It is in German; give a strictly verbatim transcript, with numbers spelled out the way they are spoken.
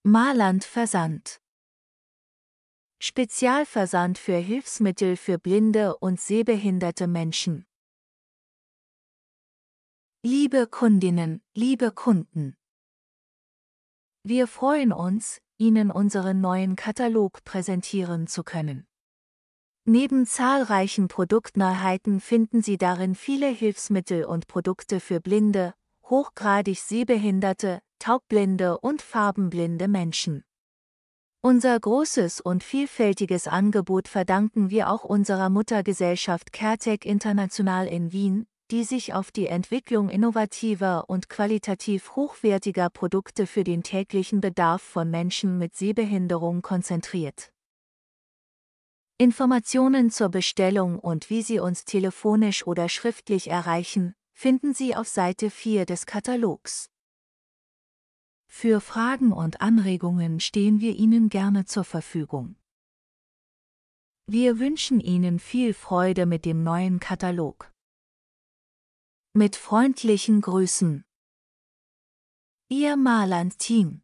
Marland Versand. Spezialversand für Hilfsmittel für blinde und sehbehinderte Menschen. Liebe Kundinnen, liebe Kunden. Wir freuen uns, Ihnen unseren neuen Katalog präsentieren zu können. Neben zahlreichen Produktneuheiten finden Sie darin viele Hilfsmittel und Produkte für blinde, hochgradig sehbehinderte, taubblinde und farbenblinde Menschen. Unser großes und vielfältiges Angebot verdanken wir auch unserer Muttergesellschaft CareTech International in Wien, die sich auf die Entwicklung innovativer und qualitativ hochwertiger Produkte für den täglichen Bedarf von Menschen mit Sehbehinderung konzentriert. Informationen zur Bestellung und wie Sie uns telefonisch oder schriftlich erreichen, finden Sie auf Seite vier des Katalogs. Für Fragen und Anregungen stehen wir Ihnen gerne zur Verfügung. Wir wünschen Ihnen viel Freude mit dem neuen Katalog. Mit freundlichen Grüßen. Ihr Marland-Team.